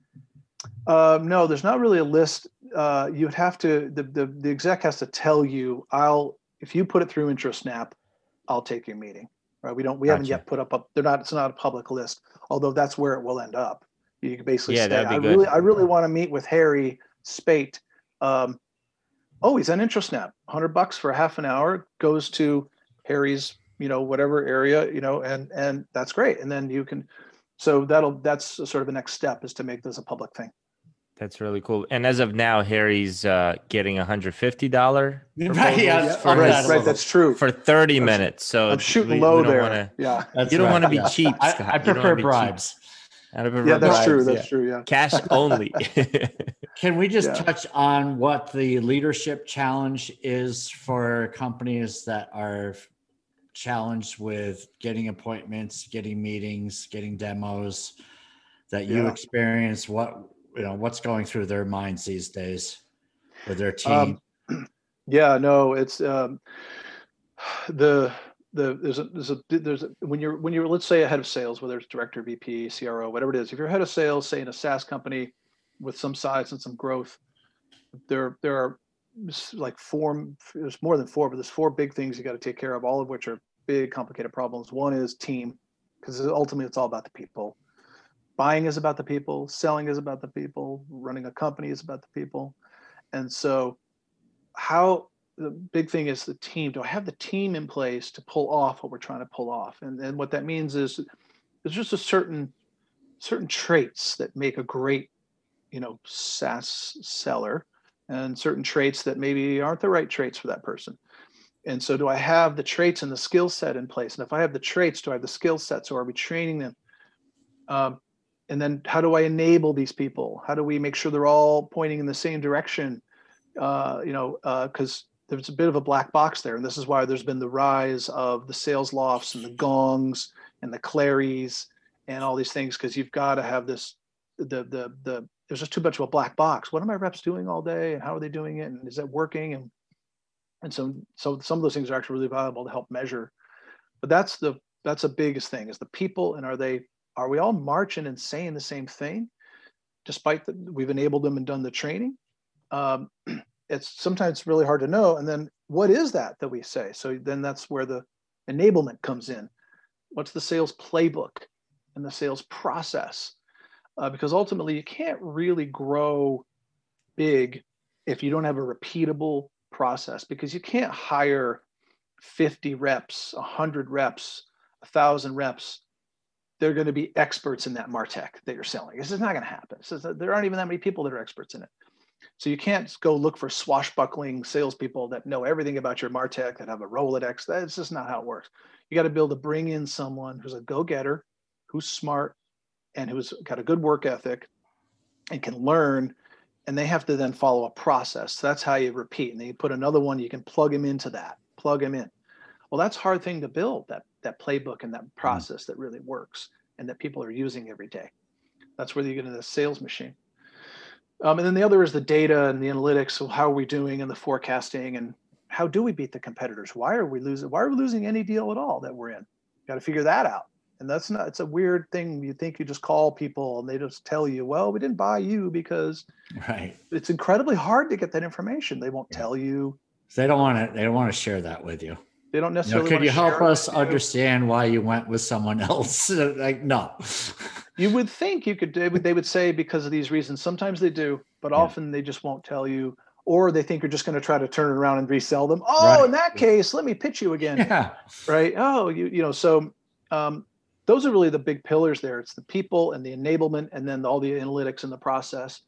Um, no, there's not really a list. Uh, you'd have to the, the the exec has to tell you, I'll if you put it through IntraSnap, I'll take your meeting. Right? We don't we Gotcha. haven't yet put up a they're not it's not a public list, although that's where it will end up. You can basically Yeah, say, that'd be I good. really I really want to meet with Harry Spate. Um, oh, he's on IntraSnap. one hundred bucks for half an hour goes to Harry's, you know, whatever area, you know, and and that's great. And then you can, so that'll that's sort of the next step, is to make this a public thing. That's really cool. And as of now, Harry's uh, getting one hundred fifty dollars Right, yeah, Yeah, for right, his- right, that's true. for thirty I'm- minutes. So I'm shooting we- low we don't there. wanna- Yeah, That's you don't right, want to be yeah. cheap, I, Scott. I You don't prefer wanna be cheap. bribes. I prefer yeah, that's bribes, true. That's yeah. true. Yeah. Cash only. Can we just Yeah. touch on what the leadership challenge is for companies that are challenged with getting appointments, getting meetings, getting demos that you Yeah. experience? What, you know, what's going through their minds these days with their team? Um, yeah, no, it's um, the the there's a there's a there's a, when you're when you're let's say a head of sales, whether it's director, V P, C R O, whatever it is. If you're head of sales, say in a SaaS company with some size and some growth, there there are like four. There's more than four, but there's four big things you got to take care of, all of which are big, complicated problems. One is team, because ultimately it's all about the people. Buying is about the people. Selling is about the people. Running a company is about the people. And so, how the big thing is the team. Do I have the team in place to pull off what we're trying to pull off? And and what that means is there's just a certain certain traits that make a great you know, SaaS seller, and certain traits that maybe aren't the right traits for that person. And so do I have the traits and the skill set in place? And if I have the traits, do I have the skill sets, or are we training them? Um, and then how do I enable these people? How do we make sure they're all pointing in the same direction? Uh, you know, because uh, there's a bit of a black box there. And this is why there's been the rise of the sales lofts and the gongs and the Clarys and all these things, because you've got to have this, the, the, the, there's just too much of a black box. What are my reps doing all day, and how are they doing it? And is that working? And, and so, so some of those things are actually really valuable to help measure. But that's the, that's the biggest thing, is the people. And are they, are we all marching and saying the same thing, despite that we've enabled them and done the training? Um, it's sometimes really hard to know. And then what is that that we say? So then that's where the enablement comes in. What's the sales playbook and the sales process? Uh, because ultimately you can't really grow big if you don't have a repeatable process, because you can't hire fifty reps, one hundred reps, one thousand reps. They're going to be experts in that MarTech that you're selling. This is not going to happen. So there aren't even that many people that are experts in it. So you can't go look for swashbuckling salespeople that know everything about your MarTech, that have a Rolodex. That's just not how it works. You got to be able to bring in someone who's a go-getter, who's smart, and who's got a good work ethic and can learn. And they have to then follow a process. So that's how you repeat. And then you put another one, you can plug them into that, plug them in. Well, that's a hard thing to build, that, that playbook and that process that really works and that people are using every day. That's where you get into the sales machine. Um, and then the other is the data and the analytics. So how are we doing in the forecasting, and how do we beat the competitors? Why are we losing? Why are we losing any deal at all that we're in? Got to figure that out. And that's not, it's a weird thing. You think you just call people and they just tell you, well, we didn't buy you, because right. It's incredibly hard to get that information. They won't yeah. tell you. So they don't want to, they don't want to share that with you. They don't necessarily. You know, could you help us you. understand why you went with someone else? Like, no. You would think you could, they would, they would say because of these reasons. Sometimes they do, but yeah. often they just won't tell you, or they think you're just going to try to turn it around and resell them. Oh, right. In that case, let me pitch you again. Yeah. Right. Oh, you, you know, so um, those are really the big pillars there. It's the people and the enablement, and then all the analytics in the process.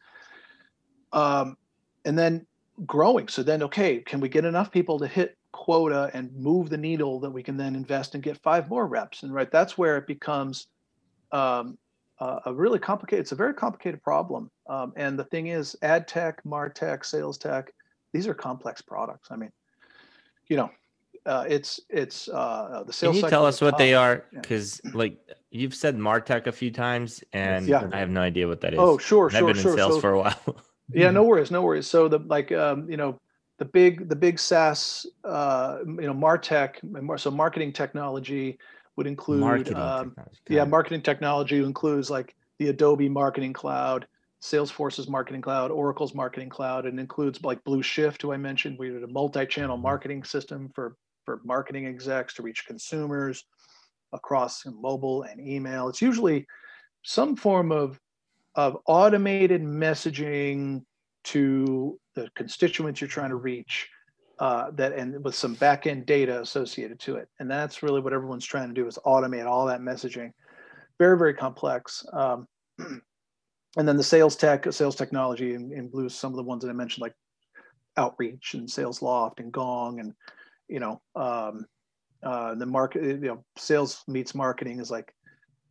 Um, and then growing. So then, okay, can we get enough people to hit quota and move the needle that we can then invest and get five more reps? And right, that's where it becomes um, uh, a really complicated, it's a very complicated problem. Um, and the thing is, ad tech, MarTech, sales tech, these are complex products. I mean, you know, uh, it's, it's uh, the sales. Can you tell us what tough. they are? Because yeah. like you've said MarTech a few times, and yeah. I have no idea what that is. Oh, sure, and sure, I've been sure. in sales so, for a while. Yeah, no worries, no worries. So the like, um, you know, the big, the big SaaS, uh, you know, MarTech, so marketing technology would include, marketing um, technology. yeah, marketing technology includes like the Adobe Marketing Cloud, Salesforce's Marketing Cloud, Oracle's Marketing Cloud, and includes like Blue Shift, who I mentioned. We did a multi-channel marketing system for for marketing execs to reach consumers across mobile and email. It's usually some form of of automated messaging to the constituents you're trying to reach, uh, that and with some back-end data associated to it. And that's really what everyone's trying to do, is automate all that messaging. Very, very complex. Um, and then the sales tech, sales technology in, in Blue, some of the ones that I mentioned, like Outreach and SalesLoft and Gong, and, you know, um, uh, the market, you know, sales meets marketing is like,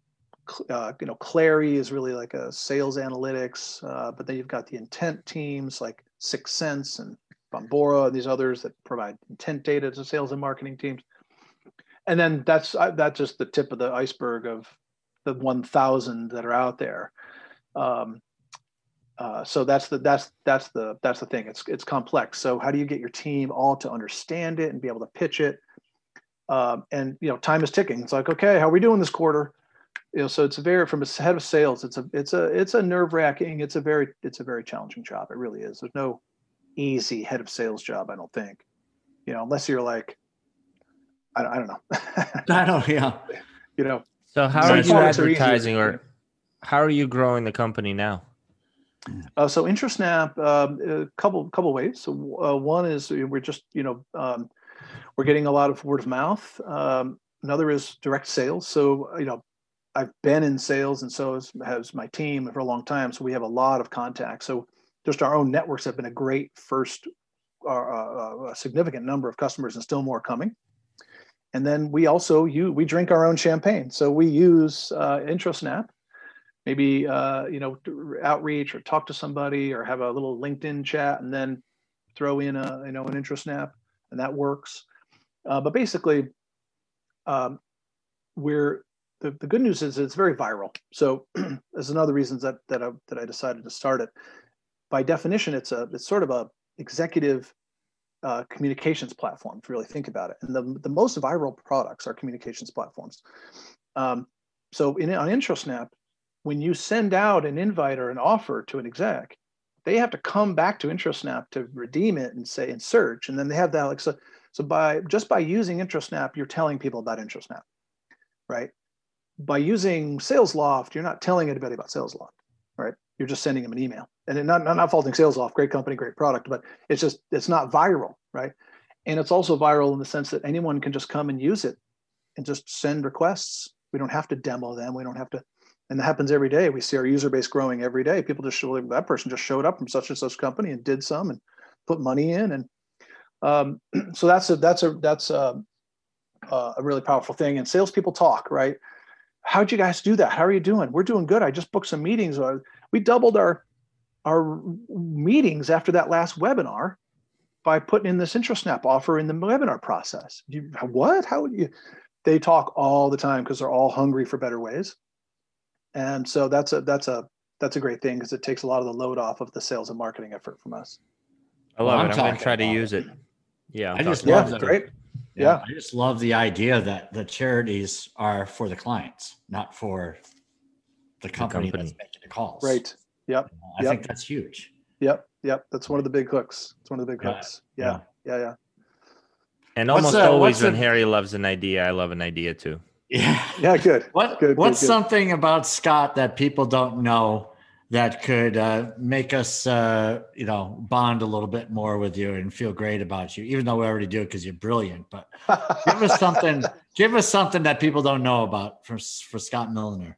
Uh, you know, Clary is really like a sales analytics, uh, but then you've got the intent teams like Sixth Sense and Bombora and these others that provide intent data to sales and marketing teams. And then that's uh, that's just the tip of the iceberg of the one thousand that are out there. Um, uh, so that's the that's that's the that's the thing. It's it's complex. So how do you get your team all to understand it and be able to pitch it? Um, and you know, time is ticking. It's like, okay, how are we doing this quarter? You know, so it's a very, from a head of sales, it's a, it's a, it's a nerve wracking. It's a very, it's a very challenging job. It really is. There's no easy head of sales job, I don't think, you know, unless you're like, I don't, I don't know. I don't, yeah. You know, so how are you advertising, or how are you growing the company now? Uh, so IntraSnap, um, a couple, couple ways. So uh, one is we're just, you know, um, we're getting a lot of word of mouth. Um, another is direct sales. So, you know, I've been in sales, and so has, has my team for a long time. So we have a lot of contacts. So just our own networks have been a great first, uh, uh, a significant number of customers, and still more coming. And then we also you we drink our own champagne. So we use uh, IntroSnap, maybe uh, you know outreach or talk to somebody or have a little LinkedIn chat, and then throw in a you know an IntroSnap, and that works. Uh, but basically, um, we're the, the good news is it's very viral. So there's another reasons that that I, that I decided to start it. By definition, it's a it's sort of a executive uh, communications platform, if you really think about it. And the, the most viral products are communications platforms. Um, so in, on IntroSnap, when you send out an invite or an offer to an exec, they have to come back to IntroSnap to redeem it and say, and search. And then they have that, like, so, so by just by using IntroSnap, you're telling people about IntroSnap, right? By using SalesLoft, you're not telling anybody about SalesLoft, right? You're just sending them an email. And not, not, not faulting SalesLoft, great company, great product, but it's just, it's not viral, right? And it's also viral in the sense that anyone can just come and use it and just send requests. We don't have to demo them. We don't have to, and that happens every day. We see our user base growing every day. People just show, that person just showed up from such and such company and did some and put money in. And um, so that's a, that's a, that's a, a really powerful thing. And salespeople talk, right? How'd you guys do that? How are you doing? We're doing good. I just booked some meetings. We doubled our our meetings after that last webinar by putting in this IntroSnap offer in the webinar process. You, what? How would you? They talk all the time because they're all hungry for better ways, and so that's a that's a that's a great thing because it takes a lot of the load off of the sales and marketing effort from us. I love Well, it. I'm I'm going to try to talking use about it. Yeah, I'm I just talking love about that. it. Great. Yeah, Yeah. I just love the idea that the charities are for the clients, not for the company, company. that's making the calls. Right. Yep. I Yep. think that's huge. Yep. Yep. That's one of the big hooks. It's one of the big Yeah, hooks. Yeah. Yeah. Yeah. And What's almost the- always what's when the- Harry loves an idea, I love an idea too. Yeah. Yeah. Good. What Good. What's good, good. something about Scott that people don't know that could uh, make us, uh, you know, bond a little bit more with you and feel great about you, even though we already do it because you're brilliant. But give us something. Give us something that people don't know about for for Scott Milliner.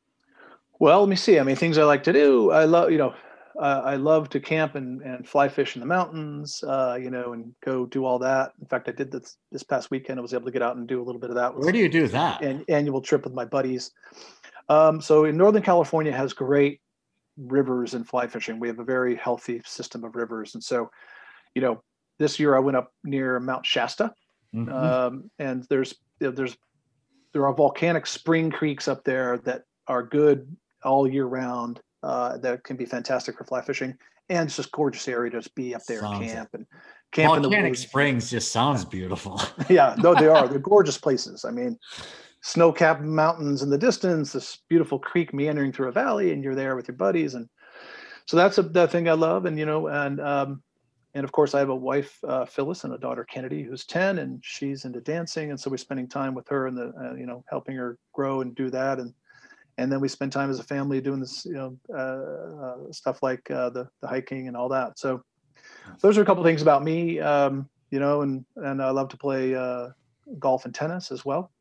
Well, let me see. I mean, things I like to do. I love, you know, uh, I love to camp and, and fly fish in the mountains, uh, you know, and go do all that. In fact, I did this this past weekend. I was able to get out and do a little bit of that. Where do you do that? An annual trip with my buddies. Um, so in Northern California has great rivers and fly fishing. We have a very healthy system of rivers. And so, you know, this year I went up near Mount Shasta, Mhm. um, and there's, you know, there's, there are volcanic spring creeks up there that are good all year round, uh, that can be fantastic for fly fishing, and it's just gorgeous area to just be up there and Sounds camp and camp in the Volcanic woods. Springs just sounds beautiful. Yeah, no, they are. They're gorgeous places. I mean, snow-capped mountains in the distance, this beautiful creek meandering through a valley, and you're there with your buddies. And so that's a that thing I love. And, you know, and um, and of course I have a wife, uh, Phyllis, and a daughter, Kennedy, who's ten, and she's into dancing. And so we're spending time with her and the, uh, you know, helping her grow and do that. And and then we spend time as a family doing this, you know, uh, uh, stuff like uh, the, the hiking and all that. So those are a couple things about me, um, you know, and, and I love to play uh, golf and tennis as well.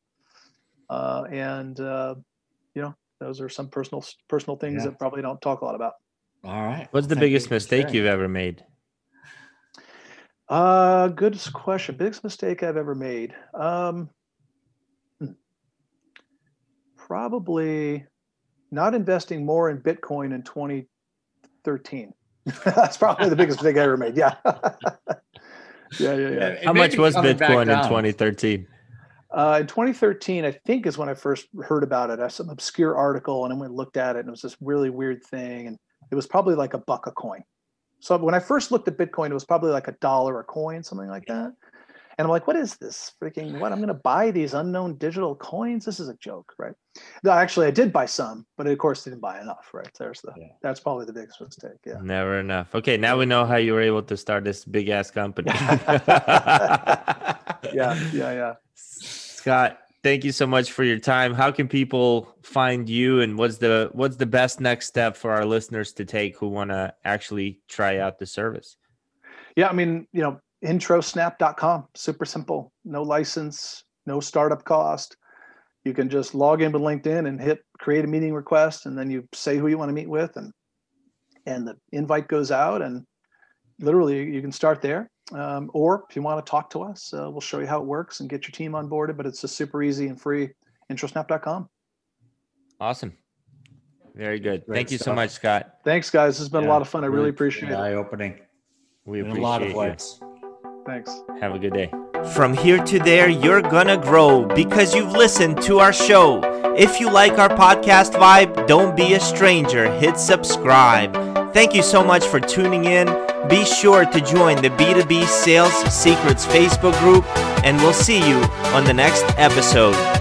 Uh, and, uh, you know, those are some personal, personal things Yeah. that probably don't talk a lot about. All right. What's the Thank biggest you for mistake sharing. you've ever made? Uh, good question. Biggest mistake I've ever made. Um, hmm. Probably not investing more in Bitcoin in twenty thirteen. That's probably the biggest mistake I ever made. Yeah. yeah, yeah, yeah. It How may much be was coming back Bitcoin in down. twenty thirteen? Uh, in twenty thirteen, I think is when I first heard about it. I saw some obscure article and I went and looked at it, and it was this really weird thing. And it was probably like a buck a coin. So when I first looked at Bitcoin, it was probably like a dollar a coin, something like that. And I'm like, what is this freaking, what? I'm going to buy these unknown digital coins? This is a joke, right? No, actually, I did buy some, but of course didn't buy enough, right? There's the, Yeah. that's probably the biggest mistake. Yeah. Never enough. Okay, now we know how you were able to start this big ass company. Yeah, yeah, yeah. Scott, thank you so much for your time. How can people find you, and what's the what's the best next step for our listeners to take who want to actually try out the service? Yeah, I mean, you know, intro snap dot com, super simple, no license, no startup cost. You can just log in with LinkedIn and hit create a meeting request, and then you say who you want to meet with, and and the invite goes out, and literally you can start there. Um, or if you want to talk to us, uh, we'll show you how it works and get your team on board. But it's just super easy and free. intro snap dot com. Awesome. Very good. Great Thank you stuff. so much, Scott. Thanks, guys. This has been Yeah, a lot of fun. I really appreciate it. Eye-opening. We In appreciate a lot of you. ways. Thanks. Have a good day. From here to there, you're gonna grow because you've listened to our show. If you like our podcast vibe, don't be a stranger. Hit subscribe. Thank you so much for tuning in. Be sure to join the B two B Sales Secrets Facebook group, and we'll see you on the next episode.